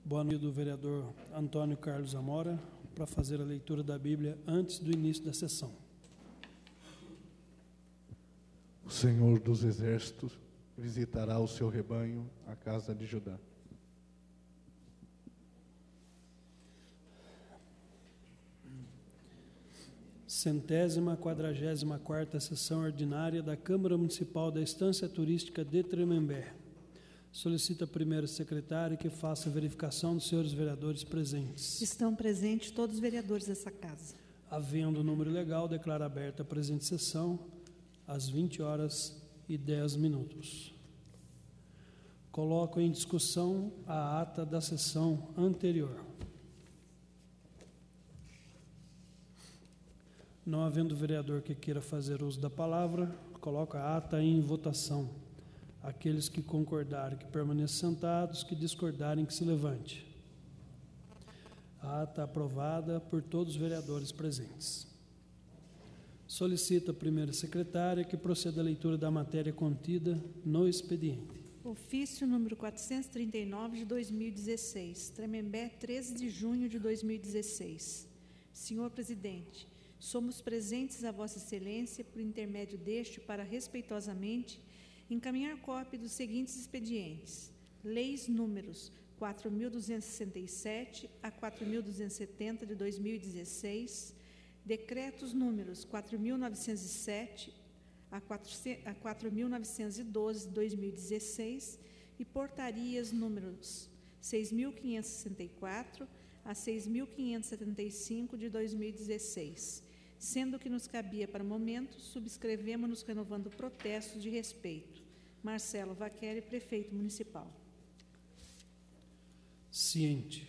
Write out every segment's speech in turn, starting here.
Boa noite do vereador Antônio Carlos Amora para fazer a leitura da Bíblia antes do início da sessão. O Senhor dos Exércitos visitará o seu rebanho, a casa de Judá. Centésima 44ª sessão ordinária da Câmara Municipal da Estância Turística de Tremembé. Solicita a primeira secretária que faça a verificação dos senhores vereadores presentes. Estão presentes todos os vereadores dessa casa. Havendo o número legal, declaro aberta a presente sessão às 20h10. Coloco em discussão a ata da sessão anterior. Não havendo vereador que queira fazer uso da palavra, coloco a ata em votação. Aqueles que concordarem que permaneçam sentados, que discordarem que se levante. A ata aprovada por todos os vereadores presentes. Solicito a primeira secretária que proceda à leitura da matéria contida no expediente. Ofício número 439 de 2016, Tremembé, 13 de junho de 2016. Senhor presidente, somos presentes a Vossa Excelência por intermédio deste para respeitosamente encaminhar cópia dos seguintes expedientes: leis números 4.267 a 4.270 de 2016, decretos números 4.907 a 4.912 de 2016 e portarias números 6.564 a 6.575 de 2016, sendo que nos cabia para o momento, subscrevemos-nos renovando protestos de respeito. Marcelo Vaqueri, prefeito municipal. Ciente.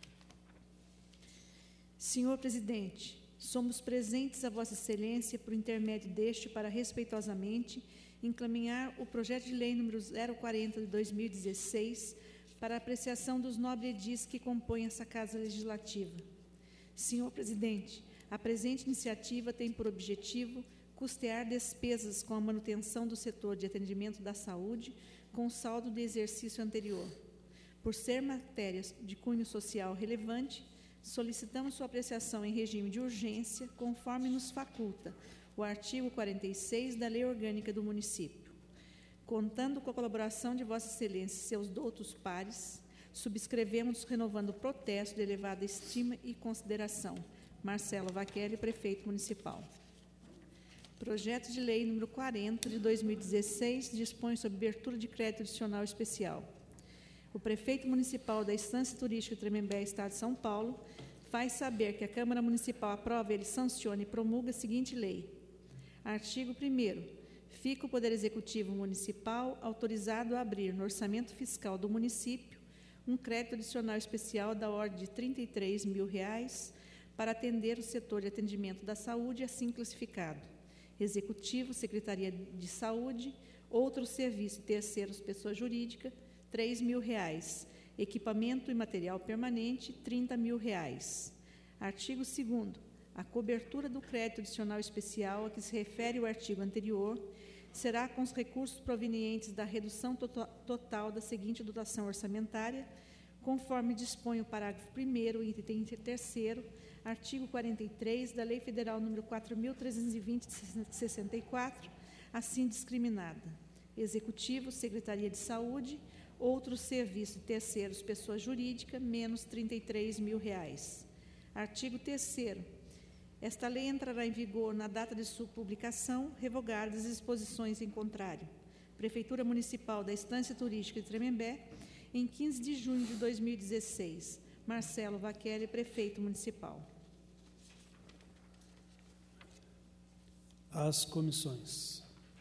Senhor presidente, somos presentes a Vossa Excelência por intermédio deste para respeitosamente encaminhar o projeto de lei número 040 de 2016 para apreciação dos nobres edis que compõem essa Casa Legislativa. Senhor presidente, a presente iniciativa tem por objetivo custear despesas com a manutenção do setor de atendimento da saúde com saldo do exercício anterior. Por ser matéria de cunho social relevante, solicitamos sua apreciação em regime de urgência, conforme nos faculta o artigo 46 da Lei Orgânica do Município. Contando com a colaboração de Vossa Excelência e seus doutos pares, subscrevemos renovando o protesto de elevada estima e consideração. Marcelo Vaqueri, prefeito municipal. Projeto de lei número 40 de 2016 dispõe sobre abertura de crédito adicional especial. O prefeito municipal da Estância Turística Tremembé, Estado de São Paulo, faz saber que a Câmara Municipal aprova, ele sancione e promulga a seguinte lei. Artigo 1º. Fica o Poder Executivo Municipal autorizado a abrir no orçamento fiscal do município um crédito adicional especial da ordem de R$ 33 mil para atender o setor de atendimento da saúde assim classificado: Executivo, Secretaria de Saúde, outros serviços e terceiros, pessoa jurídica, R$ 3 mil. Equipamento e material permanente, R$ 30 mil. Artigo 2º. A cobertura do crédito adicional especial a que se refere o artigo anterior será com os recursos provenientes da redução total da seguinte dotação orçamentária, conforme dispõe o parágrafo 1º e item 3º, artigo 43 da Lei Federal nº 4.320 de 64, assim discriminada: Executivo, Secretaria de Saúde, outros serviços e terceiros, pessoa jurídica, menos R$ 33 mil. Artigo 3º. Esta lei entrará em vigor na data de sua publicação, revogadas as disposições em contrário. Prefeitura Municipal da Estância Turística de Tremembé, em 15 de junho de 2016. Marcelo Vaqueri, prefeito municipal. As comissões.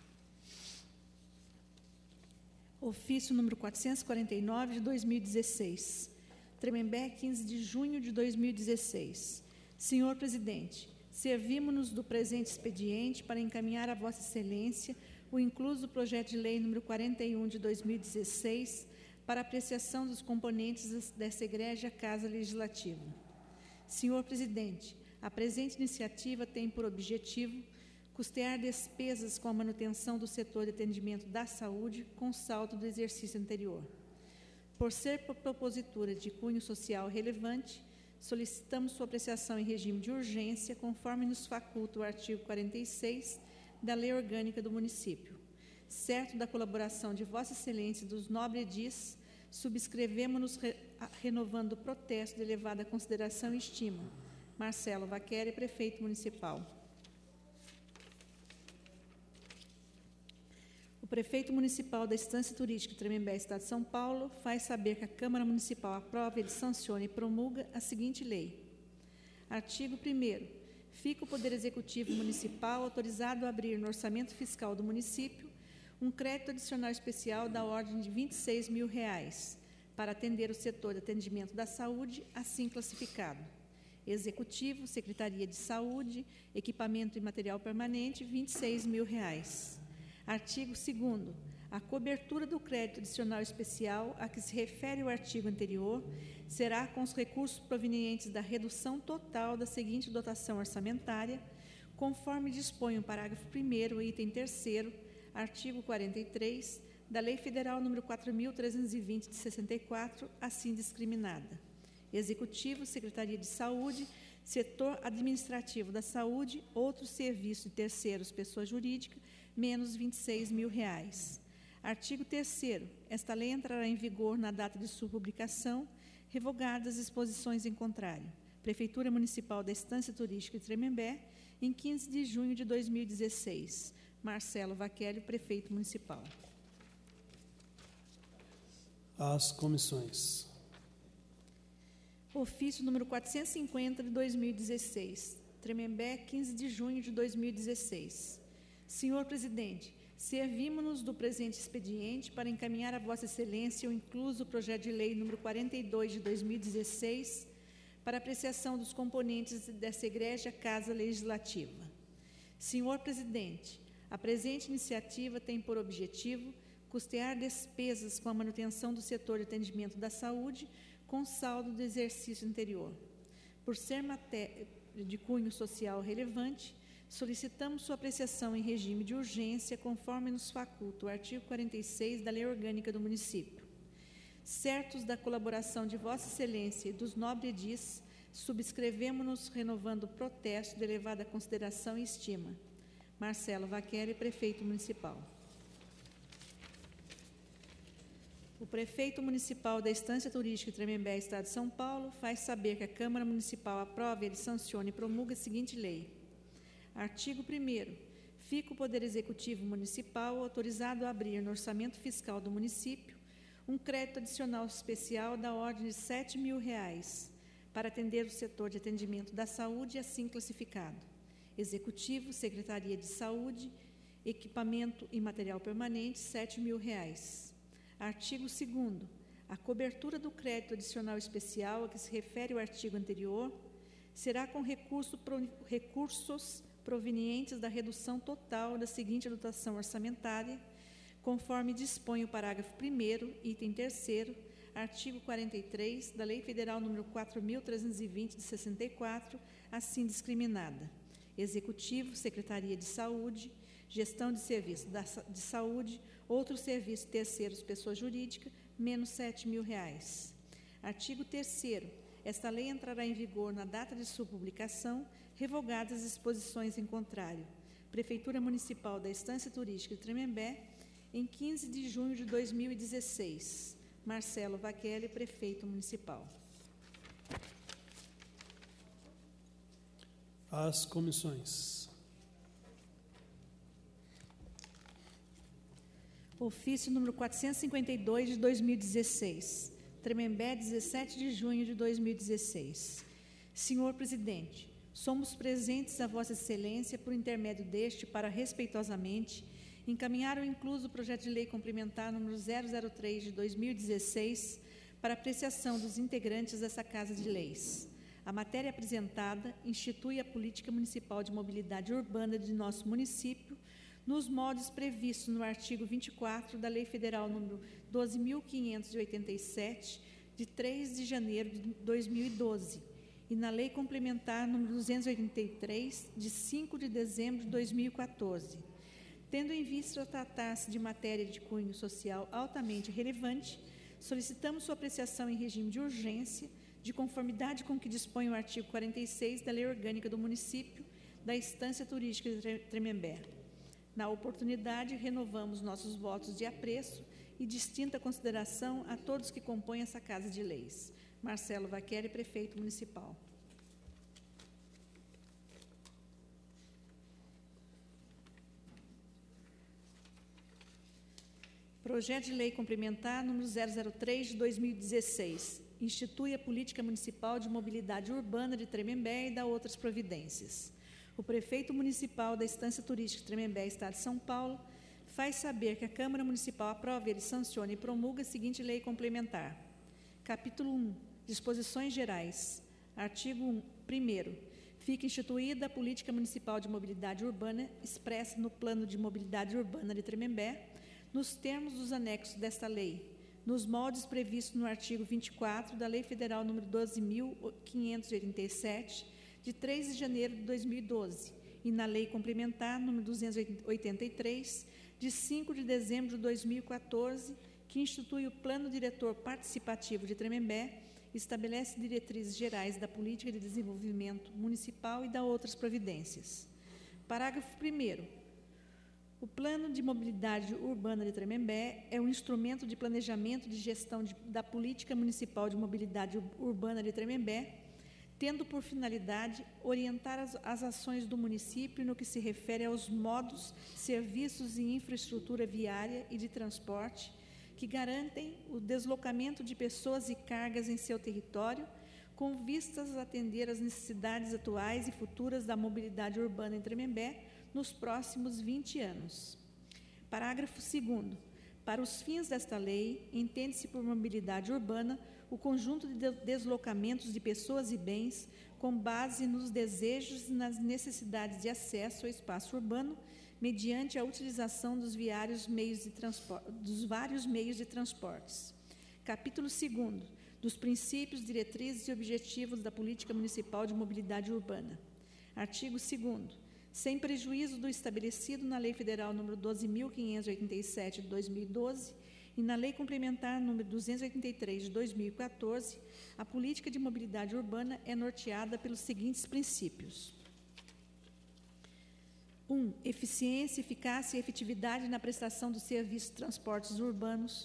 Ofício número 449 de 2016. Tremembé, 15 de junho de 2016. Senhor presidente, servimos-nos do presente expediente para encaminhar a Vossa Excelência o incluso projeto de lei número 41 de 2016 para apreciação dos componentes dessa egrégia Casa Legislativa. Senhor presidente, a presente iniciativa tem por objetivo custear despesas com a manutenção do setor de atendimento da saúde com saldo do exercício anterior. Por ser propositura de cunho social relevante, solicitamos sua apreciação em regime de urgência, conforme nos faculta o artigo 46 da Lei Orgânica do Município. Certo da colaboração de Vossa Excelência e dos nobres edis, subscrevemos-nos renovando o protesto de elevada consideração e estima. Marcelo Vaqueri, Prefeito Municipal. O Prefeito Municipal da Estância Turística Tremembé, Estado de São Paulo, faz saber que a Câmara Municipal aprova, ele sanciona e promulga a seguinte lei. Artigo 1º. Fica o Poder Executivo Municipal autorizado a abrir no orçamento fiscal do município um crédito adicional especial da ordem de R$ 26.000 para atender o setor de atendimento da saúde, assim classificado. Executivo, Secretaria de Saúde, Equipamento e Material Permanente, R$ 26.000. Artigo 2º. A cobertura do crédito adicional especial a que se refere o artigo anterior será com os recursos provenientes da redução total da seguinte dotação orçamentária, conforme dispõe o parágrafo 1º, item 3º, artigo 43, da Lei Federal nº 4.320, de 64, assim discriminada. Executivo, Secretaria de Saúde, Setor Administrativo da Saúde, outros serviços de terceiros, pessoa jurídica, menos R$ 26.000. Artigo 3º. Esta lei entrará em vigor na data de sua publicação, revogadas as disposições em contrário. Prefeitura Municipal da Estância Turística de Tremembé, em 15 de junho de 2016. Marcelo Vaqueri, Prefeito Municipal. As comissões. Ofício número 450 de 2016. Tremembé, 15 de junho de 2016. Senhor Presidente, servimos-nos do presente expediente para encaminhar a Vossa Excelência o incluso projeto de lei número 42 de 2016 para apreciação dos componentes dessa egrégia Casa Legislativa. Senhor Presidente, a presente iniciativa tem por objetivo custear despesas com a manutenção do setor de atendimento da saúde com saldo do exercício anterior. Por ser matéria de cunho social relevante, solicitamos sua apreciação em regime de urgência, conforme nos faculta o artigo 46 da Lei Orgânica do Município. Certos da colaboração de Vossa Excelência e dos nobres edis, subscrevemos-nos renovando o protesto de elevada consideração e estima. Marcelo Vaqueri, Prefeito Municipal. O Prefeito Municipal da Estância Turística de Tremembé, Estado de São Paulo, faz saber que a Câmara Municipal aprova, ele sanciona e promulga a seguinte lei. Artigo 1º. Fica o Poder Executivo Municipal autorizado a abrir no orçamento fiscal do município um crédito adicional especial da ordem de R$ 7.000 para atender o setor de atendimento da saúde, assim classificado. Executivo, Secretaria de Saúde, Equipamento e Material Permanente, R$ 7.000. Artigo 2º. A cobertura do crédito adicional especial a que se refere o artigo anterior será com recursos provenientes da redução total da seguinte dotação orçamentária, conforme dispõe o parágrafo 1º, item 3º, artigo 43 da Lei Federal nº 4.320, de 64, assim discriminada. Executivo, Secretaria de Saúde, Gestão de Serviços de Saúde, outros serviços terceiros, pessoa jurídica, menos R$ 7.000. Artigo 3º. Esta lei entrará em vigor na data de sua publicação, revogadas as disposições em contrário. Prefeitura Municipal da Estância Turística de Tremembé, em 15 de junho de 2016. Marcelo Vaqueri, Prefeito Municipal. As comissões. Ofício número 452 de 2016. Tremembé, 17 de junho de 2016. Senhor Presidente, somos presentes a Vossa Excelência por intermédio deste para respeitosamente encaminhar o incluso projeto de lei complementar número 003 de 2016 para apreciação dos integrantes dessa Casa de Leis. A matéria apresentada institui a política municipal de mobilidade urbana de nosso município nos moldes previstos no artigo 24 da Lei Federal nº 12.587, de 3 de janeiro de 2012, e na Lei Complementar nº 283, de 5 de dezembro de 2014. Tendo em vista tratar-se de matéria de cunho social altamente relevante, solicitamos sua apreciação em regime de urgência, de conformidade com o que dispõe o artigo 46 da Lei Orgânica do Município da Estância Turística de Tremembé. Na oportunidade, renovamos nossos votos de apreço e distinta consideração a todos que compõem essa Casa de Leis. Marcelo Vaqueri, Prefeito Municipal. Projeto de Lei Complementar número 003 de 2016. Institui a Política Municipal de Mobilidade Urbana de Tremembé e dá outras providências. O prefeito municipal da Estância Turística de Tremembé, Estado de São Paulo, faz saber que a Câmara Municipal aprova, ele sanciona e promulga a seguinte lei complementar. Capítulo 1. Disposições Gerais. Artigo 1º. Fica instituída a Política Municipal de Mobilidade Urbana, expressa no Plano de Mobilidade Urbana de Tremembé, nos termos dos anexos desta lei, nos moldes previstos no artigo 24 da Lei Federal nº 12.587, de 3 de janeiro de 2012, e na Lei Complementar nº 283, de 5 de dezembro de 2014, que institui o Plano Diretor Participativo de Tremembé, estabelece diretrizes gerais da Política de Desenvolvimento Municipal e dá outras providências. Parágrafo 1º. O Plano de Mobilidade Urbana de Tremembé é um instrumento de planejamento de gestão da Política Municipal de Mobilidade Urbana de Tremembé, tendo por finalidade orientar as ações do município no que se refere aos modos, serviços e infraestrutura viária e de transporte que garantem o deslocamento de pessoas e cargas em seu território, com vistas a atender às necessidades atuais e futuras da mobilidade urbana em Tremembé nos próximos 20 anos. Parágrafo 2º. Para os fins desta lei, entende-se por mobilidade urbana o conjunto de deslocamentos de pessoas e bens com base nos desejos e nas necessidades de acesso ao espaço urbano, mediante a utilização dos vários meios de transportes. Capítulo 2º. Dos princípios, diretrizes e objetivos da Política Municipal de Mobilidade Urbana. Artigo 2º. Sem prejuízo do estabelecido na Lei Federal nº 12.587 de 2012 e na Lei Complementar nº 283 de 2014, a política de mobilidade urbana é norteada pelos seguintes princípios. 1. Eficiência, eficácia e efetividade na prestação dos serviços de transportes urbanos.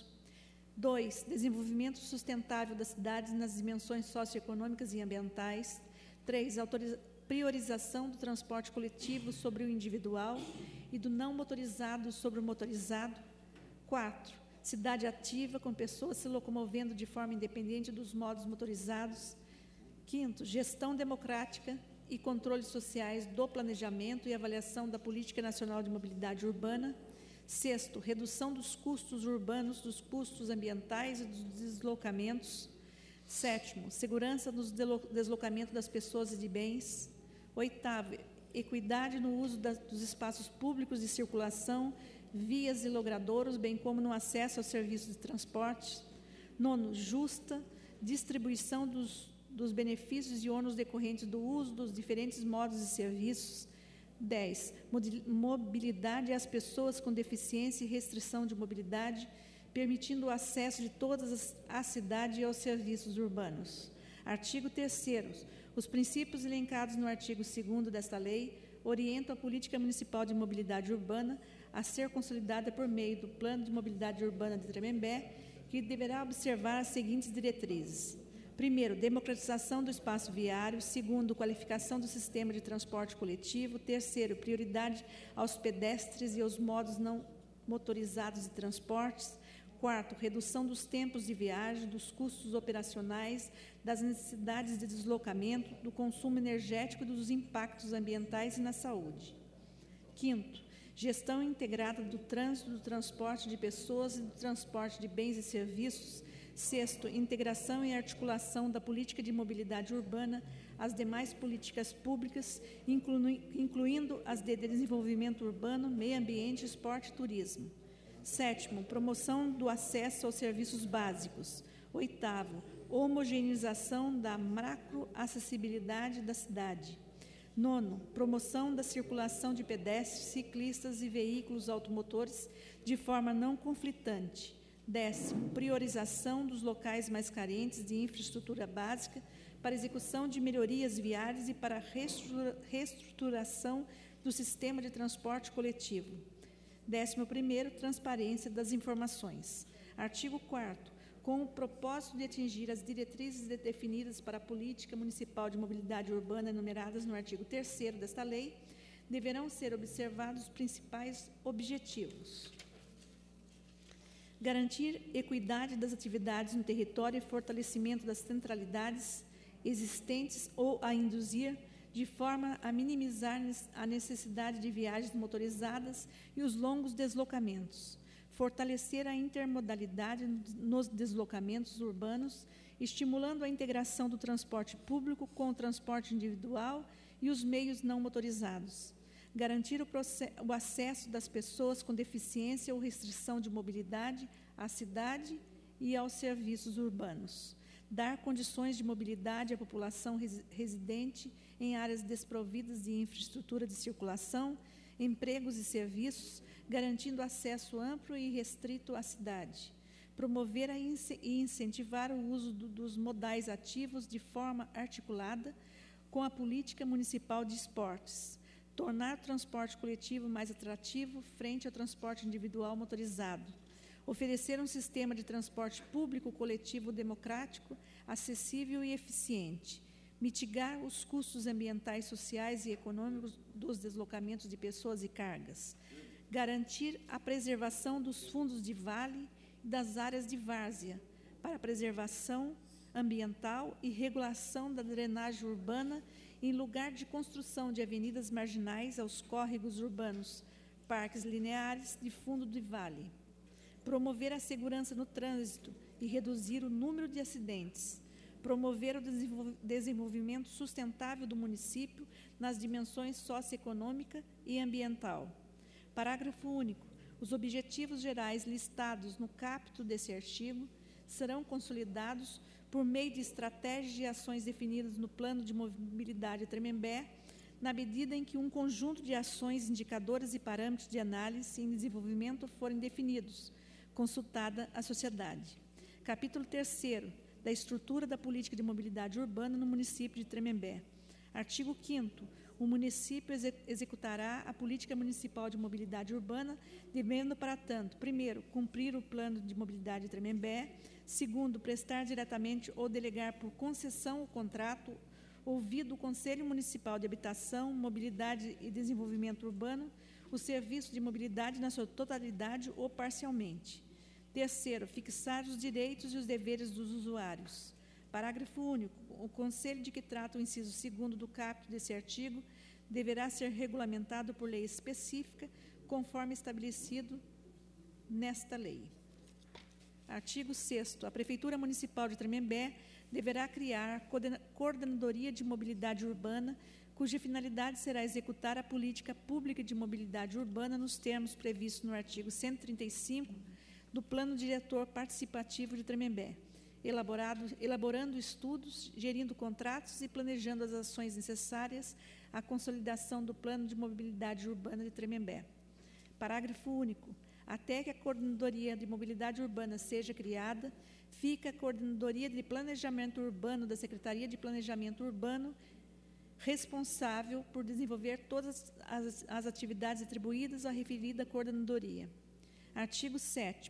2. Desenvolvimento sustentável das cidades nas dimensões socioeconômicas e ambientais. 3. Priorização do transporte coletivo sobre o individual e do não motorizado sobre o motorizado. 4. Cidade ativa, com pessoas se locomovendo de forma independente dos modos motorizados. 5. Gestão democrática e controles sociais do planejamento e avaliação da Política Nacional de Mobilidade Urbana. 6. Redução dos custos urbanos, dos custos ambientais e dos deslocamentos. 7. Segurança dos deslocamentos das pessoas e de bens. 8. Equidade no uso dos espaços públicos de circulação, vias e logradouros, bem como no acesso aos serviços de transporte. 9. Justa distribuição dos benefícios e ônus decorrentes do uso dos diferentes modos e serviços. 10. Mobilidade às pessoas com deficiência e restrição de mobilidade, permitindo o acesso de todas à cidade e aos serviços urbanos. Artigo 3º. Os princípios elencados no artigo 2º desta lei orientam a política municipal de mobilidade urbana a ser consolidada por meio do Plano de Mobilidade Urbana de Tremembé, que deverá observar as seguintes diretrizes. 1º, democratização do espaço viário. 2º, qualificação do sistema de transporte coletivo. 3º, prioridade aos pedestres e aos modos não motorizados de transportes. 4º, redução dos tempos de viagem, dos custos operacionais, das necessidades de deslocamento, do consumo energético e dos impactos ambientais e na saúde. 5º, gestão integrada do trânsito, do transporte de pessoas e do transporte de bens e serviços. 6º, integração e articulação da política de mobilidade urbana às demais políticas públicas, incluindo as de desenvolvimento urbano, meio ambiente, esporte e turismo. 7º, promoção do acesso aos serviços básicos. 8º, homogeneização da macroacessibilidade da cidade. 9º, promoção da circulação de pedestres, ciclistas e veículos automotores de forma não conflitante. 10º, priorização dos locais mais carentes de infraestrutura básica para execução de melhorias viárias e para reestruturação do sistema de transporte coletivo. 11º, transparência das informações. Artigo 4º, com o propósito de atingir as diretrizes definidas para a política municipal de mobilidade urbana enumeradas no artigo 3º desta lei, deverão ser observados os principais objetivos: garantir equidade das atividades no território e fortalecimento das centralidades existentes ou a induzir, de forma a minimizar a necessidade de viagens motorizadas e os longos deslocamentos. Fortalecer a intermodalidade nos deslocamentos urbanos, estimulando a integração do transporte público com o transporte individual e os meios não motorizados. Garantir o acesso das pessoas com deficiência ou restrição de mobilidade à cidade e aos serviços urbanos. Dar condições de mobilidade à população residente em áreas desprovidas de infraestrutura de circulação, empregos e serviços, garantindo acesso amplo e restrito à cidade. Promover e incentivar o uso dos modais ativos de forma articulada com a política municipal de esportes. Tornar o transporte coletivo mais atrativo frente ao transporte individual motorizado. Oferecer um sistema de transporte público coletivo democrático, acessível e eficiente. Mitigar os custos ambientais, sociais e econômicos dos deslocamentos de pessoas e cargas. Garantir a preservação dos fundos de vale e das áreas de várzea para a preservação ambiental e regulação da drenagem urbana em lugar de construção de avenidas marginais aos córregos urbanos, parques lineares de fundo de vale. Promover a segurança no trânsito e reduzir o número de acidentes. Promover o desenvolvimento sustentável do município nas dimensões socioeconômica e ambiental. Parágrafo único. Os objetivos gerais listados no caput desse artigo serão consolidados por meio de estratégias e ações definidas no Plano de Mobilidade Tremembé, na medida em que um conjunto de ações, indicadores e parâmetros de análise e desenvolvimento forem definidos, consultada a sociedade. Capítulo 3º, da estrutura da política de mobilidade urbana no município de Tremembé. Artigo 5º, o município executará a política municipal de mobilidade urbana, devendo, para tanto, primeiro, cumprir o plano de mobilidade de Tremembé, segundo, prestar diretamente ou delegar por concessão o contrato, ouvido o Conselho Municipal de Habitação, Mobilidade e Desenvolvimento Urbano, o serviço de mobilidade na sua totalidade ou parcialmente. Terceiro, fixar os direitos e os deveres dos usuários. Parágrafo único. O conselho de que trata o inciso 2º do caput desse artigo deverá ser regulamentado por lei específica, conforme estabelecido nesta lei. Artigo 6º. A Prefeitura Municipal de Tremembé deverá criar coordenadoria de mobilidade urbana, cuja finalidade será executar a política pública de mobilidade urbana nos termos previstos no artigo 135 do Plano Diretor Participativo de Tremembé, elaborando estudos, gerindo contratos e planejando as ações necessárias à consolidação do Plano de Mobilidade Urbana de Tremembé. Parágrafo único. Até que a Coordenadoria de Mobilidade Urbana seja criada, fica a Coordenadoria de Planejamento Urbano da Secretaria de Planejamento Urbano responsável por desenvolver todas as atividades atribuídas à referida coordenadoria. Artigo 7º.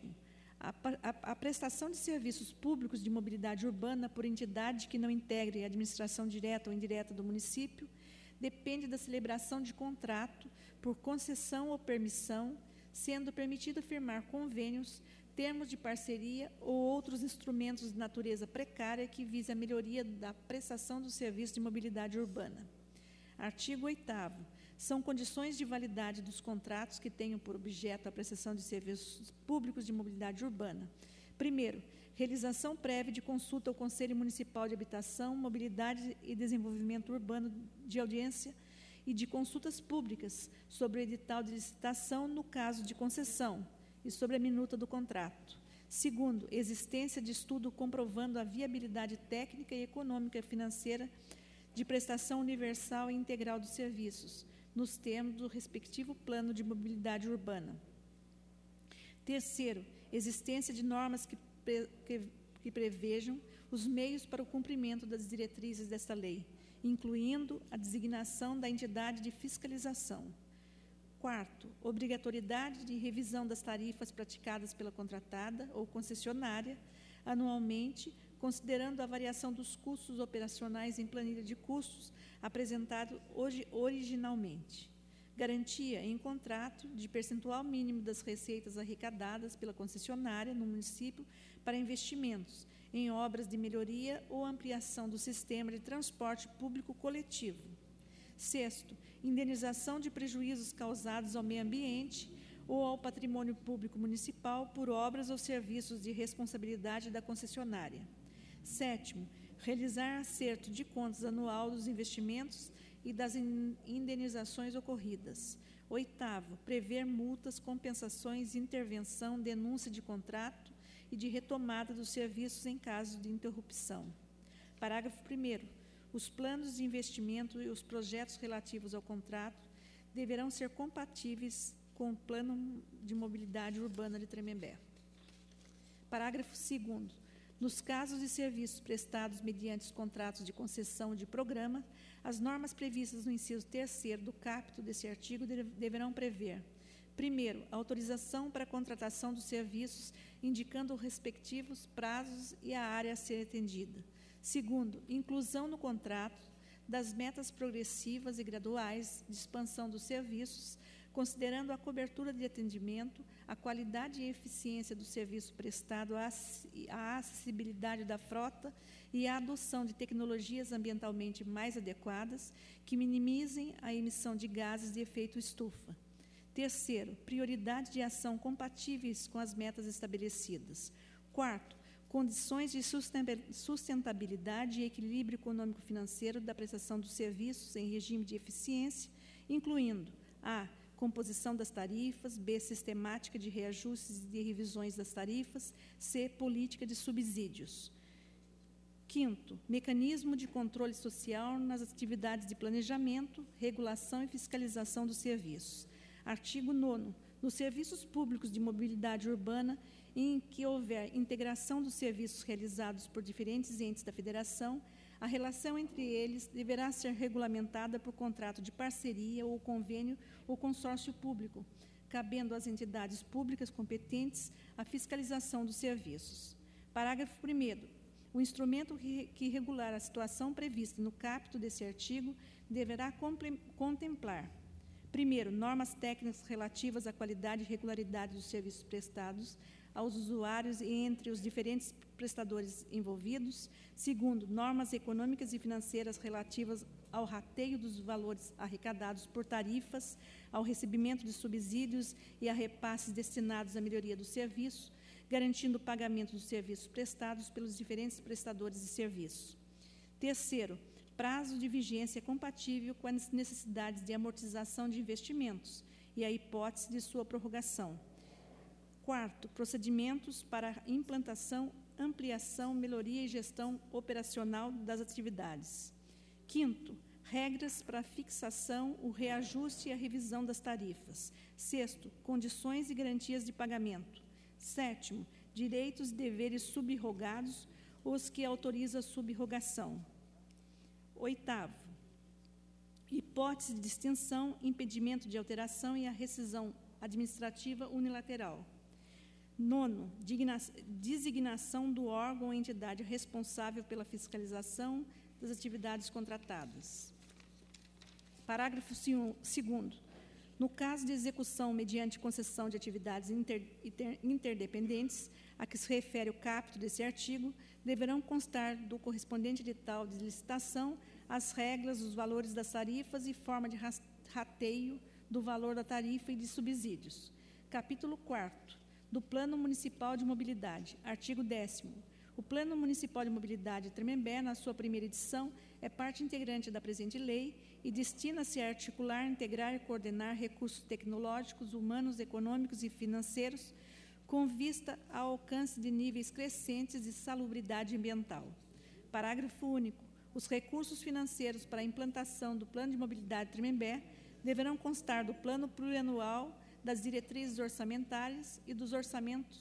A prestação de serviços públicos de mobilidade urbana por entidade que não integre a administração direta ou indireta do município depende da celebração de contrato por concessão ou permissão, sendo permitido firmar convênios, termos de parceria ou outros instrumentos de natureza precária que visem a melhoria da prestação do serviço de mobilidade urbana. Artigo 8º. São condições de validade dos contratos que tenham por objeto a prestação de serviços públicos de mobilidade urbana. Primeiro, realização prévia de consulta ao Conselho Municipal de Habitação, Mobilidade e Desenvolvimento Urbano de audiência e de consultas públicas sobre o edital de licitação no caso de concessão e sobre a minuta do contrato. Segundo, existência de estudo comprovando a viabilidade técnica e econômica e financeira de prestação universal e integral dos serviços, nos termos do respectivo plano de mobilidade urbana. Terceiro, existência de normas que prevejam os meios para o cumprimento das diretrizes desta lei, incluindo a designação da entidade de fiscalização. Quarto, obrigatoriedade de revisão das tarifas praticadas pela contratada ou concessionária anualmente, considerando a variação dos custos operacionais em planilha de custos apresentado originalmente. Garantia em contrato de percentual mínimo das receitas arrecadadas pela concessionária no município para investimentos em obras de melhoria ou ampliação do sistema de transporte público coletivo. Sexto, indenização de prejuízos causados ao meio ambiente ou ao patrimônio público municipal por obras ou serviços de responsabilidade da concessionária. Sétimo, realizar acerto de contas anual dos investimentos e das indenizações ocorridas. Oitavo, prever multas, compensações, intervenção, denúncia de contrato e de retomada dos serviços em caso de interrupção. Parágrafo 1º. Os planos de investimento e os projetos relativos ao contrato deverão ser compatíveis com o Plano de Mobilidade Urbana de Tremembé. Parágrafo 2º. Nos casos de serviços prestados mediante os contratos de concessão de programa, as normas previstas no inciso 3º do caput desse artigo deverão prever: primeiro, autorização para a contratação dos serviços, indicando os respectivos prazos e a área a ser atendida. Segundo, inclusão no contrato das metas progressivas e graduais de expansão dos serviços, considerando a cobertura de atendimento, a qualidade e eficiência do serviço prestado, a acessibilidade da frota e a adoção de tecnologias ambientalmente mais adequadas que minimizem a emissão de gases de efeito estufa. Terceiro, prioridade de ação compatíveis com as metas estabelecidas. Quarto, condições de sustentabilidade e equilíbrio econômico-financeiro da prestação dos serviços em regime de eficiência, incluindo a composição das tarifas, b, sistemática de reajustes e de revisões das tarifas, c, política de subsídios. Quinto, mecanismo de controle social nas atividades de planejamento, regulação e fiscalização dos serviços. Artigo 9º. Nos serviços públicos de mobilidade urbana, em que houver integração dos serviços realizados por diferentes entes da federação, a relação entre eles deverá ser regulamentada por contrato de parceria ou convênio ou consórcio público, cabendo às entidades públicas competentes a fiscalização dos serviços. Parágrafo 1º. O instrumento que regular a situação prevista no caput desse artigo deverá contemplar: primeiro, normas técnicas relativas à qualidade e regularidade dos serviços prestados aos usuários e entre os diferentes prestadores envolvidos. Segundo, normas econômicas e financeiras relativas ao rateio dos valores arrecadados por tarifas, ao recebimento de subsídios e a repasses destinados à melhoria do serviço, garantindo o pagamento dos serviços prestados pelos diferentes prestadores de serviço. Terceiro, prazo de vigência compatível com as necessidades de amortização de investimentos e a hipótese de sua prorrogação. Quarto, procedimentos para implantação, ampliação, melhoria e gestão operacional das atividades. Quinto, regras para a fixação, o reajuste e a revisão das tarifas. Sexto, condições e garantias de pagamento. Sétimo, direitos e deveres subrogados, os que autoriza a subrogação. Oitavo, hipótese de extinção, impedimento de alteração e a rescisão administrativa unilateral. Nono, designação do órgão ou entidade responsável pela fiscalização das atividades contratadas. Parágrafo 2º. No caso de execução mediante concessão de atividades interdependentes, a que se refere o caput desse artigo, deverão constar do correspondente edital de licitação as regras, os valores das tarifas e forma de rateio do valor da tarifa e de subsídios. Capítulo 4º. Do Plano Municipal de Mobilidade. Artigo 10º. O Plano Municipal de Mobilidade de Tremembé, na sua primeira edição, é parte integrante da presente lei e destina-se a articular, integrar e coordenar recursos tecnológicos, humanos, econômicos e financeiros com vista ao alcance de níveis crescentes de salubridade ambiental. Parágrafo único. Os recursos financeiros para a implantação do Plano de Mobilidade de Tremembé deverão constar do Plano Plurianual, das diretrizes orçamentárias e dos orçamentos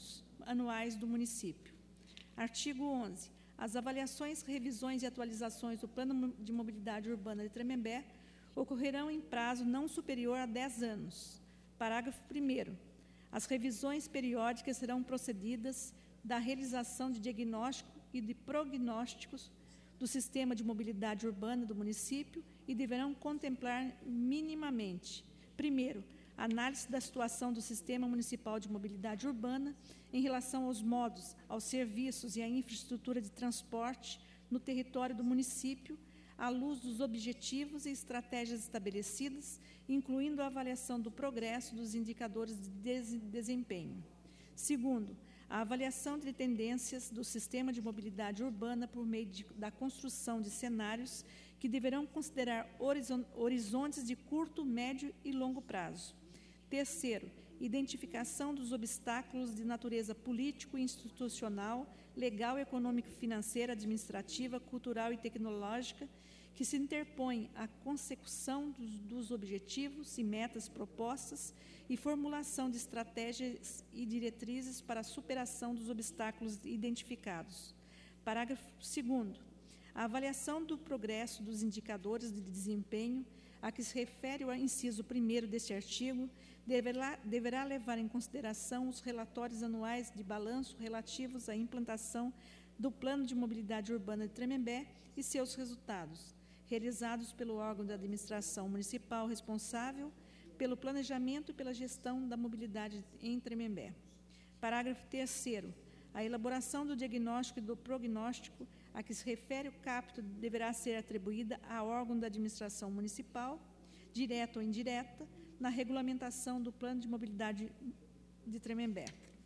anuais do município. Artigo 11. As avaliações, revisões e atualizações do Plano de Mobilidade Urbana de Tremembé ocorrerão em prazo não superior a 10 anos. Parágrafo 1º. As revisões periódicas serão procedidas da realização de diagnóstico e de prognósticos do sistema de mobilidade urbana do município e deverão contemplar minimamente, primeiro, a análise da situação do Sistema Municipal de Mobilidade Urbana em relação aos modos, aos serviços e à infraestrutura de transporte no território do município, à luz dos objetivos e estratégias estabelecidas, incluindo a avaliação do progresso dos indicadores de desempenho. Segundo, a avaliação de tendências do sistema de mobilidade urbana por meio da construção de cenários que deverão considerar horizontes de curto, médio e longo prazo. Terceiro, identificação dos obstáculos de natureza político, institucional, legal, econômico, financeira, administrativa, cultural e tecnológica que se interpõem à consecução dos objetivos e metas propostas e formulação de estratégias e diretrizes para a superação dos obstáculos identificados. Parágrafo 2º. A avaliação do progresso dos indicadores de desempenho a que se refere o inciso 1º deste artigo deverá levar em consideração os relatórios anuais de balanço relativos à implantação do Plano de Mobilidade Urbana de Tremembé e seus resultados, realizados pelo órgão da administração municipal responsável pelo planejamento e pela gestão da mobilidade em Tremembé. Parágrafo 3º. A elaboração do diagnóstico e do prognóstico a que se refere o caput deverá ser atribuída a órgão da administração municipal, direta ou indireta, na regulamentação do Plano de Mobilidade de Tremembé.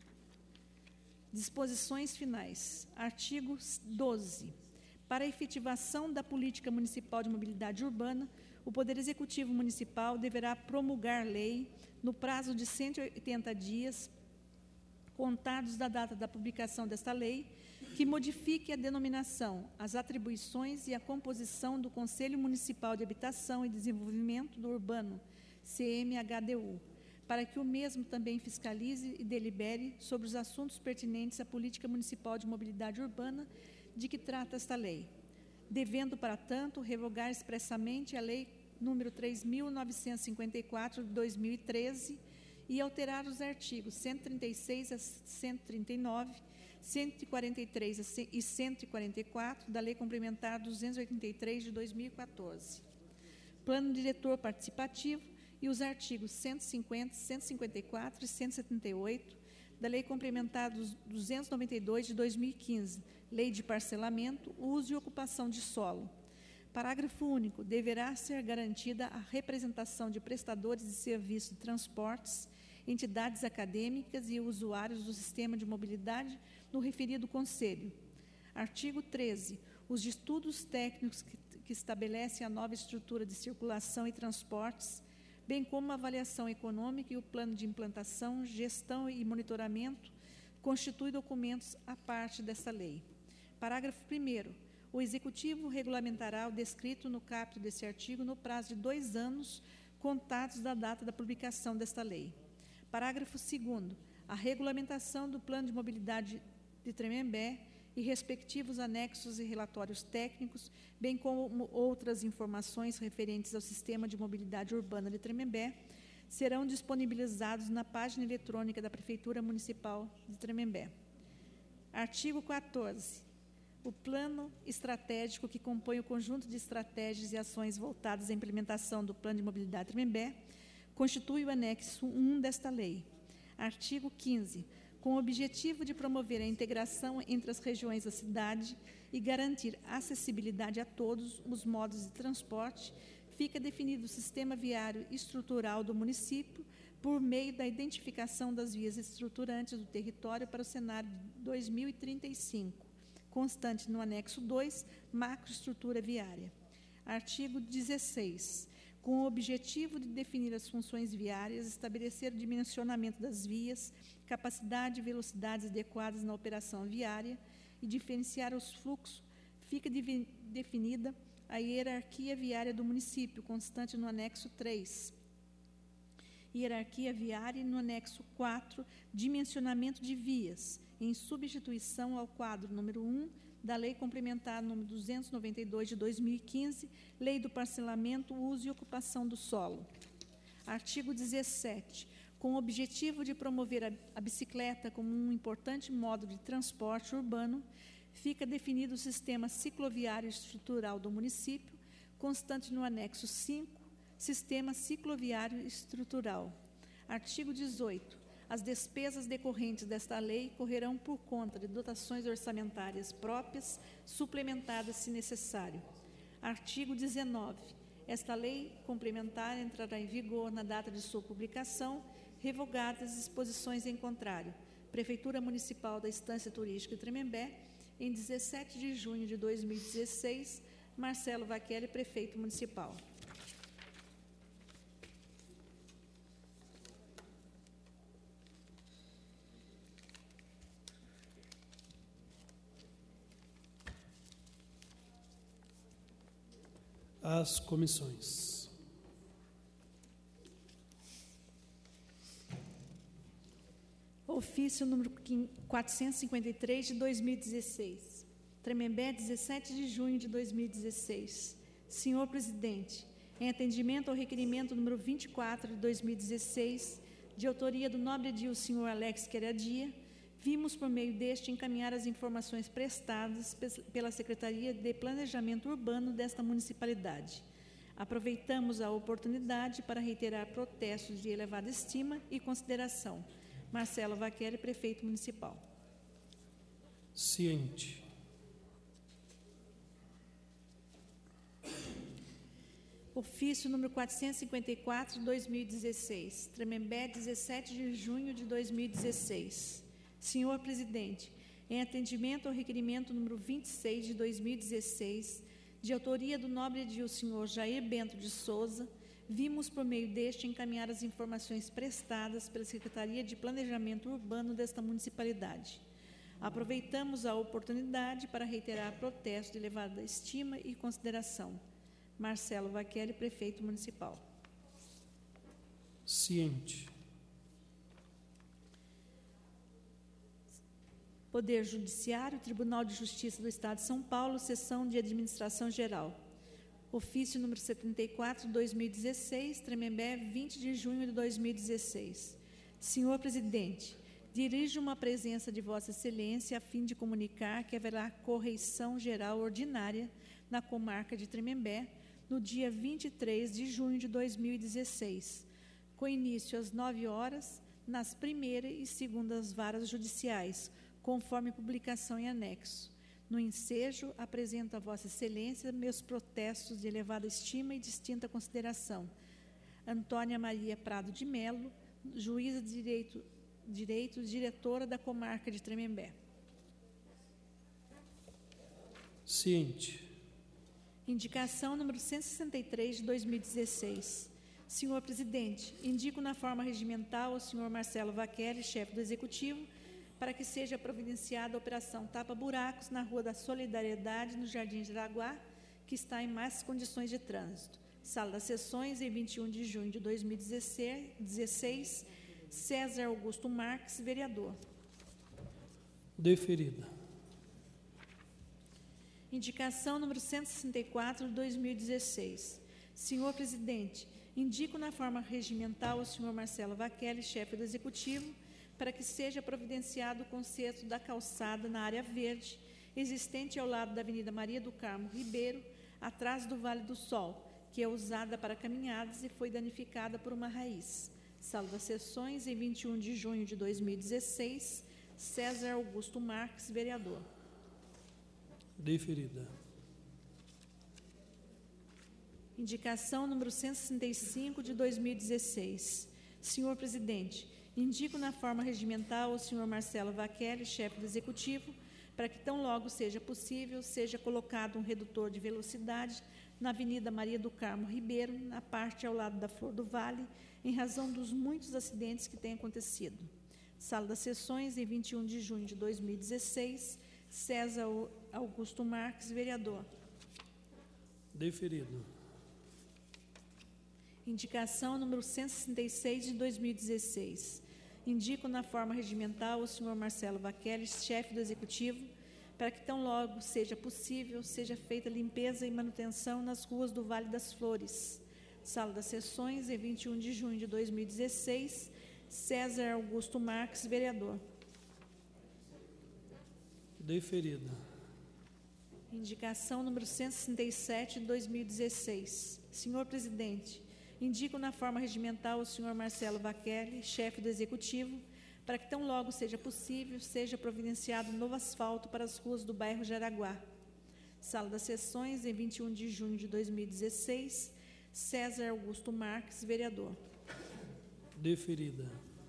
Disposições finais. Artigo 12. Para a efetivação da política municipal de mobilidade urbana, o Poder Executivo Municipal deverá promulgar lei no prazo de 180 dias, contados da data da publicação desta lei, que modifique a denominação, as atribuições e a composição do Conselho Municipal de Habitação e Desenvolvimento do Urbano, CMHDU, para que o mesmo também fiscalize e delibere sobre os assuntos pertinentes à política municipal de mobilidade urbana de que trata esta lei, devendo, para tanto, revogar expressamente a Lei nº 3.954, de 2013, e alterar os artigos 136 a 139, 143 e 144 da Lei Complementar 283, de 2014. Plano Diretor Participativo e os artigos 150, 154 e 178 da Lei Complementar 292, de 2015, Lei de Parcelamento, Uso e Ocupação de Solo. Parágrafo único. Deverá ser garantida a representação de prestadores de serviços de transportes, entidades acadêmicas e usuários do sistema de mobilidade no referido Conselho. Artigo 13. Os estudos técnicos que estabelecem a nova estrutura de circulação e transportes, bem como a avaliação econômica e o plano de implantação, gestão e monitoramento, constituem documentos à parte desta lei. Parágrafo 1º. O Executivo regulamentará o descrito no caput deste artigo no prazo de 2 anos, contados da data da publicação desta lei. Parágrafo 2º. A regulamentação do Plano de Mobilidade de Tremembé e respectivos anexos e relatórios técnicos, bem como outras informações referentes ao Sistema de Mobilidade Urbana de Tremembé, serão disponibilizados na página eletrônica da Prefeitura Municipal de Tremembé. Artigo 14. O plano estratégico que compõe o conjunto de estratégias e ações voltadas à implementação do Plano de Mobilidade de Tremembé constitui o anexo 1 desta lei. Artigo 15. Com o objetivo de promover a integração entre as regiões da cidade e garantir acessibilidade a todos os modos de transporte, fica definido o sistema viário estrutural do município por meio da identificação das vias estruturantes do território para o cenário de 2035, constante no anexo 2, macroestrutura viária. Artigo 16. Com o objetivo de definir as funções viárias, estabelecer o dimensionamento das vias, capacidade e velocidades adequadas na operação viária e diferenciar os fluxos, fica definida a hierarquia viária do município, constante no anexo 3. Hierarquia viária e no anexo 4, dimensionamento de vias, em substituição ao quadro número 1 da Lei Complementar número 292 de 2015, Lei do Parcelamento, Uso e Ocupação do Solo. Artigo 17. Com o objetivo de promover a bicicleta como um importante modo de transporte urbano, fica definido o sistema cicloviário estrutural do município, constante no anexo 5, Sistema Cicloviário Estrutural. Artigo 18. As despesas decorrentes desta lei correrão por conta de dotações orçamentárias próprias, suplementadas se necessário. Artigo 19. Esta lei complementar entrará em vigor na data de sua publicação, revogadas as disposições em contrário. Prefeitura Municipal da Estância Turística de Tremembé, em 17 de junho de 2016, Marcelo Vaqueri, Prefeito Municipal. As comissões. Ofício número 453 de 2016. Tremembé, 17 de junho de 2016. Senhor Presidente, em atendimento ao requerimento número 24 de 2016, de autoria do nobre edil senhor Alex Queradia, vimos por meio deste encaminhar as informações prestadas pela Secretaria de Planejamento Urbano desta municipalidade. Aproveitamos a oportunidade para reiterar protestos de elevada estima e consideração. Marcelo Vaqueri, Prefeito Municipal. Ciente. Ofício número 454, de 2016. Tremembé, 17 de junho de 2016. Senhor Presidente, em atendimento ao requerimento número 26 de 2016, de autoria do nobre edil senhor Jair Bento de Souza, vimos por meio deste encaminhar as informações prestadas pela Secretaria de Planejamento Urbano desta municipalidade. Aproveitamos a oportunidade para reiterar protesto de elevada estima e consideração. Marcelo Vaqueri, Prefeito Municipal. Ciente. Poder Judiciário, Tribunal de Justiça do Estado de São Paulo, Seção de Administração Geral. Ofício número 74, de 2016, Tremembé, 20 de junho de 2016. Senhor Presidente, dirijo uma presença de Vossa Excelência a fim de comunicar que haverá correição geral ordinária na comarca de Tremembé no dia 23 de junho de 2016, com início às 9 horas nas primeira e segundas varas judiciais, conforme publicação em anexo. No ensejo, apresento a Vossa Excelência meus protestos de elevada estima e distinta consideração. Antônia Maria Prado de Melo, juíza de direito, diretora da comarca de Tremembé. Ciente. Indicação número 163 de 2016. Senhor Presidente, indico na forma regimental ao senhor Marcelo Vaqueri, chefe do Executivo, para que seja providenciada a operação tapa-buracos na Rua da Solidariedade, no Jardim Jaraguá, que está em más condições de trânsito. Sala das Sessões, em 21 de junho de 2016, César Augusto Marques, vereador. Deferida. Indicação número 164 de 2016. Senhor Presidente, indico na forma regimental ao senhor Marcelo Vaqueri, chefe do Executivo, para que seja providenciado o conserto da calçada na área verde, existente ao lado da Avenida Maria do Carmo Ribeiro, atrás do Vale do Sol, que é usada para caminhadas e foi danificada por uma raiz. Sala das Sessões, em 21 de junho de 2016, César Augusto Marques, vereador. Deferida. Indicação número 165 de 2016. Senhor Presidente, indico na forma regimental ao senhor Marcelo Vaqueri, chefe do Executivo, para que tão logo seja possível, seja colocado um redutor de velocidade na Avenida Maria do Carmo Ribeiro, na parte ao lado da Flor do Vale, em razão dos muitos acidentes que têm acontecido. Sala das Sessões, em 21 de junho de 2016, César Augusto Marques, vereador. Deferido. Indicação número 166 de 2016. indico na forma regimental o senhor Marcelo Vaquelli, chefe do Executivo, para que tão logo seja possível, seja feita limpeza e manutenção nas ruas do Vale das Flores. Sala das Sessões, em 21 de junho de 2016, César Augusto Marques, vereador. Deferida. Indicação número 167 de 2016. Senhor presidente, indico na forma regimental o senhor Marcelo Vaquelli, chefe do Executivo, para que tão logo seja possível, seja providenciado novo asfalto para as ruas do bairro Jaraguá. Sala das Sessões, em 21 de junho de 2016, César Augusto Marques, vereador. Deferida.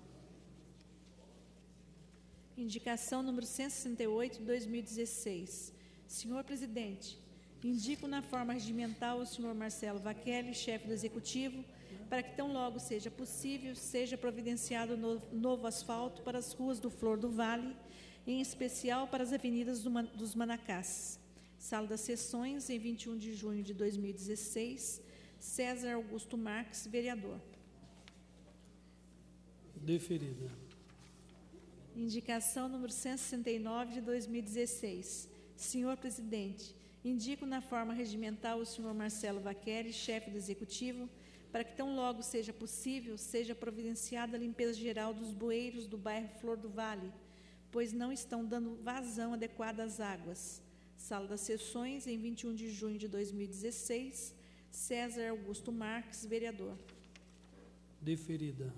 Indicação número 168 de 2016. Senhor presidente, indico na forma regimental o senhor Marcelo Vaquelli, chefe do Executivo, para que tão logo seja possível, seja providenciado novo asfalto para as ruas do Flor do Vale, em especial para as avenidas dos Manacás. Sala das Sessões, em 21 de junho de 2016, César Augusto Marques, vereador. Deferida. Indicação número 169 de 2016. Senhor presidente, indico na forma regimental o senhor Marcelo Vaquelli, chefe do Executivo, para que tão logo seja possível, seja providenciada a limpeza geral dos bueiros do bairro Flor do Vale, pois não estão dando vazão adequada às águas. Sala das Sessões, em 21 de junho de 2016, César Augusto Marques, vereador. Deferida.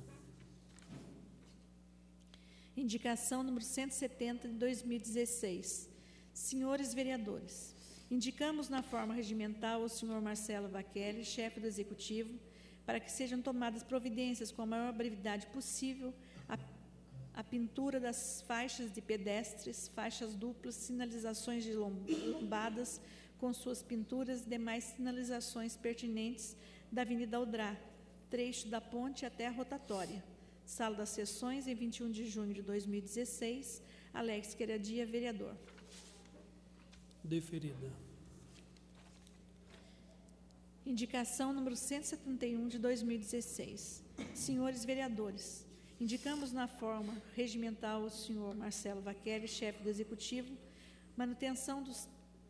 Indicação número 170 de 2016. Senhores vereadores, indicamos na forma regimental o senhor Marcelo Vaquelli, chefe do Executivo, para que sejam tomadas providências com a maior brevidade possível a pintura das faixas de pedestres, faixas duplas, sinalizações de lombadas com suas pinturas e demais sinalizações pertinentes da Avenida Aldrá, trecho da ponte até a rotatória. Sala das Sessões, em 21 de junho de 2016, Alex Queradia, vereador. Deferida. Indicação número 171 de 2016. Senhores vereadores, indicamos na forma regimental o senhor Marcelo Vaquelli, chefe do Executivo, manutenção dos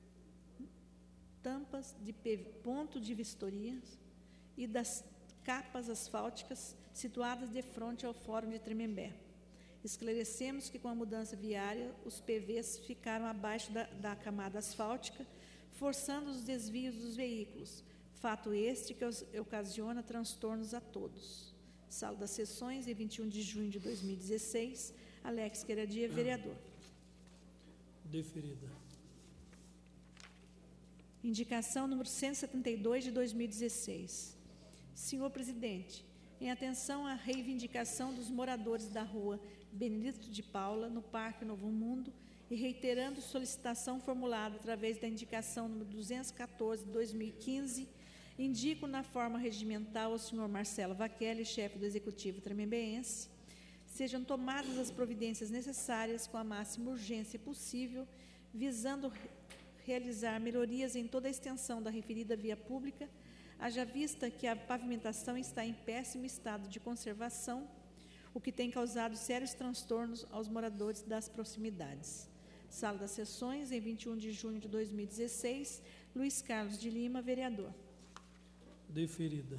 tampas de ponto de vistoria e das capas asfálticas situadas de frente ao Fórum de Tremembé. Esclarecemos que com a mudança viária, os PVs ficaram abaixo da camada asfáltica, forçando os desvios dos veículos, fato este que ocasiona transtornos a todos. Sala das Sessões, em 21 de junho de 2016, Alex Queradia, vereador. Deferida. Indicação número 172 de 2016. Senhor presidente, em atenção à reivindicação dos moradores da rua Benedito de Paula, no Parque Novo Mundo, e reiterando solicitação formulada através da indicação número 214 de 2015, indico na forma regimental ao senhor Marcelo Vaquelli, chefe do Executivo tremembeense, sejam tomadas as providências necessárias com a máxima urgência possível, visando realizar melhorias em toda a extensão da referida via pública, haja vista que a pavimentação está em péssimo estado de conservação, o que tem causado sérios transtornos aos moradores das proximidades. Sala das Sessões, em 21 de junho de 2016, Luiz Carlos de Lima, vereador. Deferida.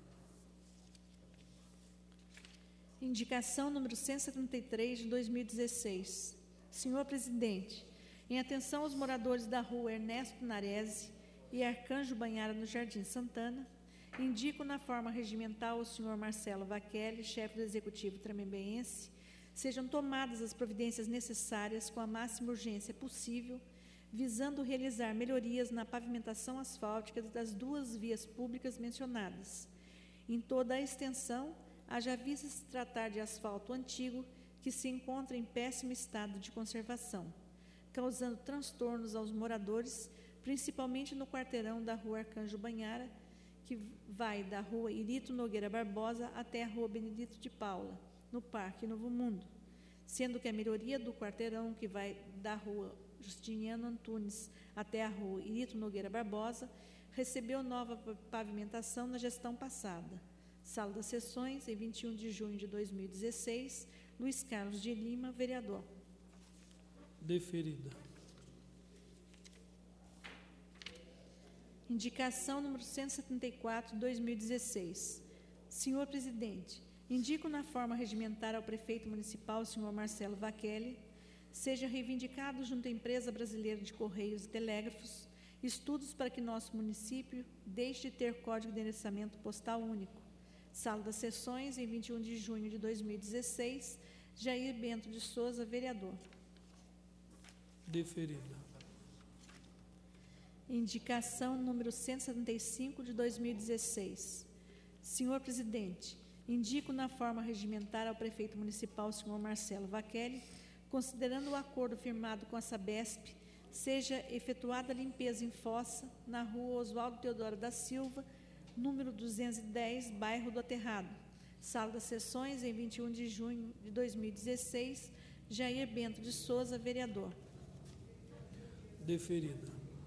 Indicação número 173 de 2016. Senhor presidente, em atenção aos moradores da rua Ernesto Narese e Arcanjo Banhara, no Jardim Santana, indico na forma regimental o senhor Marcelo Vaquelli, chefe do Executivo tremembeense, sejam tomadas as providências necessárias com a máxima urgência possível, visando realizar melhorias na pavimentação asfáltica das duas vias públicas mencionadas. Em toda a extensão, haja vista se tratar de asfalto antigo que se encontra em péssimo estado de conservação, causando transtornos aos moradores, principalmente no quarteirão da rua Arcanjo Banhara, que vai da rua Irito Nogueira Barbosa até a rua Benedito de Paula, no Parque Novo Mundo, sendo que a melhoria do quarteirão, que vai da rua Justiniano Antunes até a rua Irito Nogueira Barbosa, recebeu nova pavimentação na gestão passada. Sala das Sessões, em 21 de junho de 2016, Luiz Carlos de Lima, vereador. Deferida. Indicação número 174, 2016. Senhor Presidente, indico na forma regimentar ao prefeito municipal, senhor Marcelo Vachelli, seja reivindicado junto à Empresa Brasileira de Correios e Telégrafos estudos para que nosso município deixe de ter código de endereçamento postal único. Sala das Sessões, em 21 de junho de 2016, Jair Bento de Souza, vereador. Deferida. Indicação número 175 de 2016. Senhor Presidente, indico na forma regimentar ao prefeito municipal, senhor Marcelo Vachelli, considerando o acordo firmado com a Sabesp, seja efetuada a limpeza em fossa na rua Oswaldo Teodoro da Silva, número 210, bairro do Aterrado. Sala das Sessões, em 21 de junho de 2016, Jair Bento de Souza, vereador. Deferida.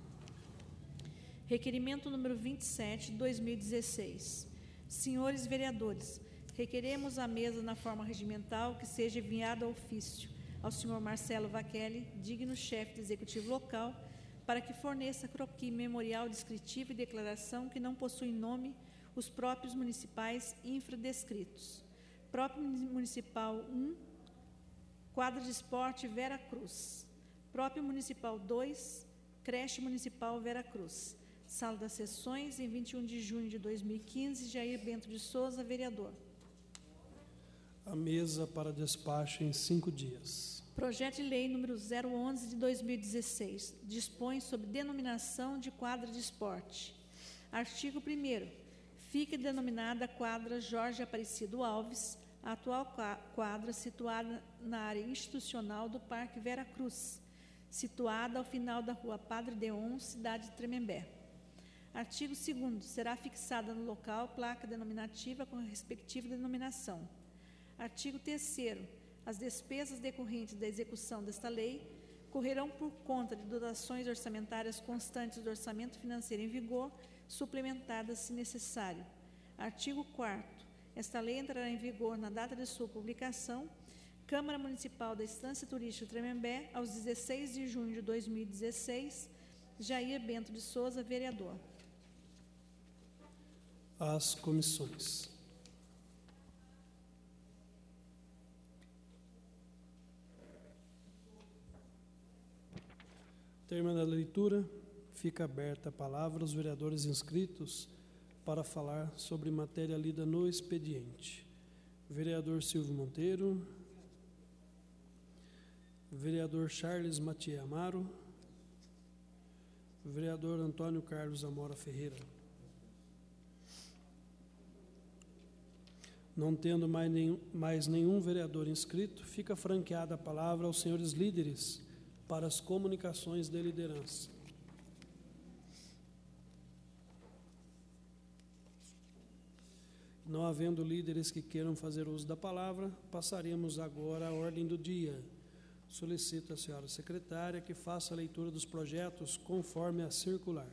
Requerimento número 27, 2016. Senhores vereadores, requeremos à mesa na forma regimental que seja enviado a ofício ao senhor Marcelo Vachelli, digno chefe do executivo local, para que forneça croquis memorial descritivo e declaração que não possuem nome os próprios municipais infradescritos. Próprio Municipal 1, quadra de esporte Vera Cruz. Próprio Municipal 2, creche Municipal Vera Cruz. Sala das Sessões, em 21 de junho de 2015, Jair Bento de Souza, vereador. A mesa para despacho em 5 dias. Projeto de lei número 011 de 2016, dispõe sobre denominação de quadra de esporte. Artigo 1º. Fica denominada quadra Jorge Aparecido Alves, a atual quadra situada na área institucional do Parque Vera Cruz, situada ao final da rua Padre Deon, cidade de Tremembé. Artigo 2º. Será fixada no local placa denominativa com a respectiva denominação. Artigo 3º. As despesas decorrentes da execução desta lei correrão por conta de dotações orçamentárias constantes do orçamento financeiro em vigor, suplementadas se necessário. Artigo 4º. Esta lei entrará em vigor na data de sua publicação. Câmara Municipal da Estância Turística Tremembé, aos 16 de junho de 2016. Jair Bento de Souza, vereador. As comissões. Terminada a leitura, fica aberta a palavra aos vereadores inscritos para falar sobre matéria lida no expediente. Vereador Silvio Monteiro, vereador Charles Matias Amaro, vereador Antônio Carlos Amora Ferreira. Não tendo mais nenhum vereador inscrito, fica franqueada a palavra aos senhores líderes para as comunicações de liderança. Não havendo líderes que queiram fazer uso da palavra, passaremos agora à ordem do dia. Solicito à senhora secretária que faça a leitura dos projetos conforme a circular.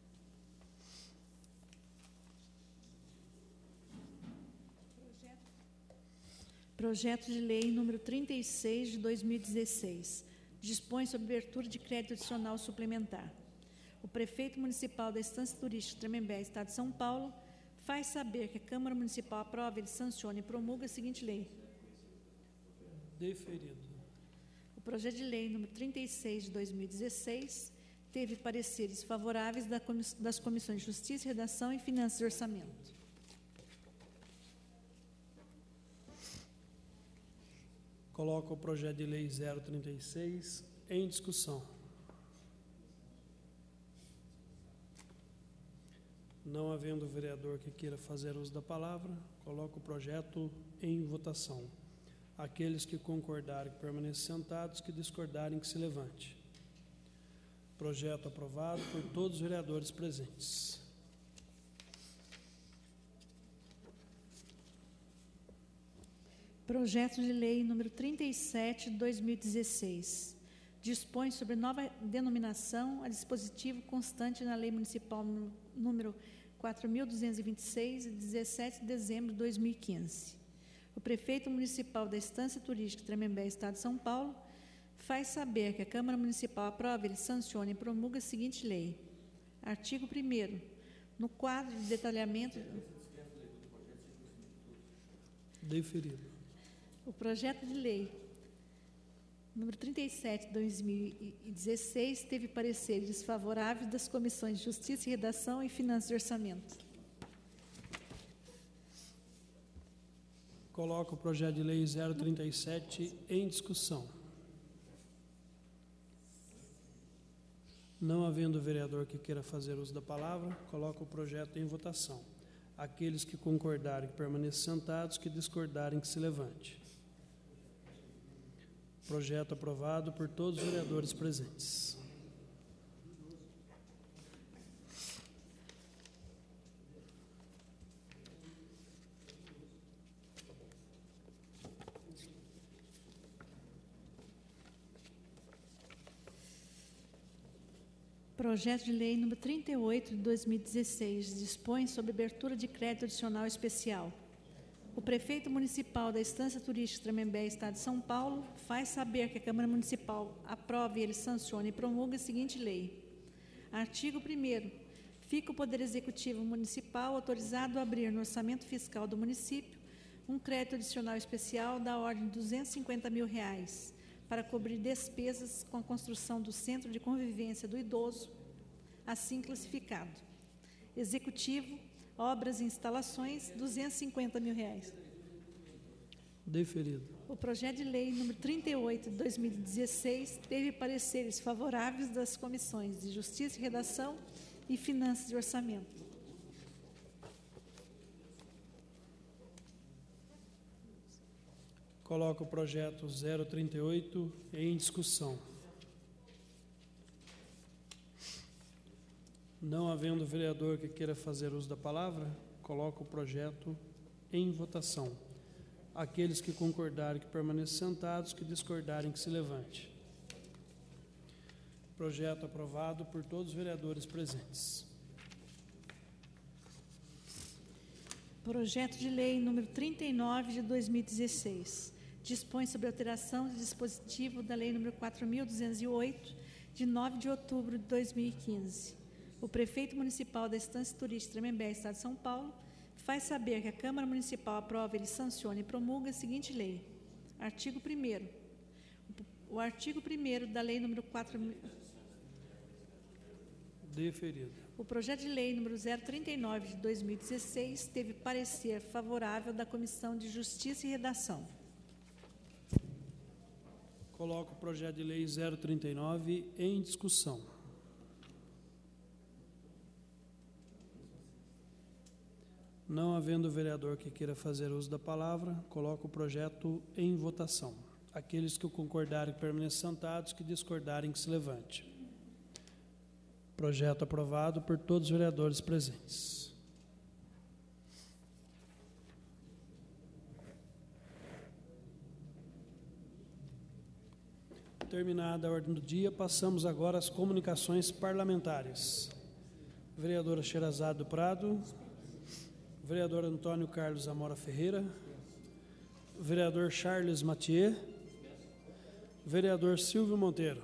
Projeto de lei número 36 de 2016. Dispõe sobre abertura de crédito adicional suplementar. O prefeito municipal da Estância Turística Tremembé, Estado de São Paulo, faz saber que a Câmara Municipal aprova, ele sanciona e promulga a seguinte lei. Deferido. O projeto de lei número 36 de 2016 teve pareceres favoráveis das comissões de Justiça, Redação e Finanças e Orçamento. Coloco o projeto de lei 036 em discussão. Não havendo vereador que queira fazer uso da palavra, coloco o projeto em votação. Aqueles que concordarem que permaneçam sentados, que discordarem que se levante. Projeto aprovado por todos os vereadores presentes. Projeto de lei número 37 de 2016. Dispõe sobre nova denominação a dispositivo constante na Lei Municipal número 4.226, de 17 de dezembro de 2015. O prefeito municipal da Estância Turística Tremembé, Estado de São Paulo, faz saber que a Câmara Municipal aprova, ele sanciona e promulga a seguinte lei. Artigo 1º. No quadro de detalhamento... Deferido. O projeto de lei número 37 de 2016 teve pareceres desfavoráveis das comissões de Justiça e Redação e Finanças e Orçamento. Coloco o projeto de lei 037 em discussão. Não havendo vereador que queira fazer uso da palavra, coloco o projeto em votação. Aqueles que concordarem que permaneçam sentados, que discordarem que se levante. Projeto aprovado por todos os vereadores presentes. Projeto de lei número 38 de 2016 dispõe sobre abertura de crédito adicional especial. O prefeito municipal da Estância Turística Tremembé, Estado de São Paulo, faz saber que a Câmara Municipal aprove, ele sanciona e promulga a seguinte lei. Artigo 1º. Fica o Poder Executivo Municipal autorizado a abrir no orçamento fiscal do município um crédito adicional especial da ordem de R$250 mil para cobrir despesas com a construção do Centro de Convivência do Idoso, assim classificado. Executivo, obras e instalações, R$250 mil. Deferido. O projeto de lei número 38 de 2016 teve pareceres favoráveis das comissões de Justiça e Redação e Finanças e Orçamento. Coloco o projeto 038 em discussão. Não havendo vereador que queira fazer uso da palavra, coloco o projeto em votação. Aqueles que concordarem que permaneçam sentados, que discordarem que se levante. Projeto aprovado por todos os vereadores presentes. Projeto de lei número 39 de 2016 dispõe sobre alteração de dispositivo da lei número 4.208 de 9 de outubro de 2015. O prefeito municipal da Estância Turística Tremembé, Estado de São Paulo, faz saber que a Câmara Municipal aprova, ele sanciona e promulga a seguinte lei. Artigo 1º. O artigo 1º da lei número 4.000... Deferido. O projeto de lei número 039 de 2016 teve parecer favorável da Comissão de Justiça e Redação. Coloco o projeto de lei 039 em discussão. Não havendo vereador que queira fazer uso da palavra, coloco o projeto em votação. Aqueles que concordarem que permaneçam sentados, que discordarem que se levante. Projeto aprovado por todos os vereadores presentes. Terminada a ordem do dia, passamos agora às comunicações parlamentares. Vereadora Sherazade do Prado, vereador Antônio Carlos Amora Ferreira, vereador Charles Mathieu, vereador Silvio Monteiro.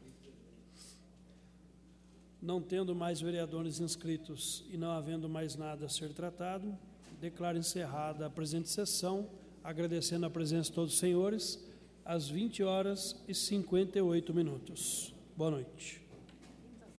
Não tendo mais vereadores inscritos e não havendo mais nada a ser tratado, declaro encerrada a presente sessão, agradecendo a presença de todos os senhores, às 20h58. Boa noite.